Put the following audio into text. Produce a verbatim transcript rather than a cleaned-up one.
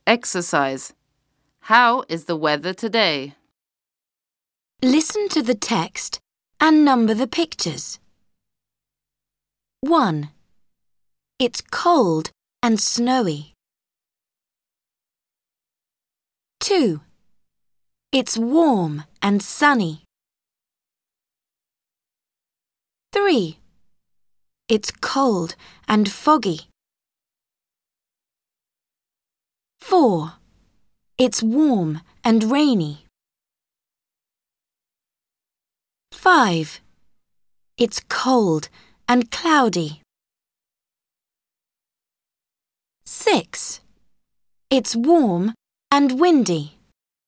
Exercise. How is the weather today? Listen to the text and number the pictures. one. It's cold and snowy. two. It's warm and sunny. three. It's cold and foggy. four. It's warm and rainy. five. It's cold and cloudy. six. It's warm and windy.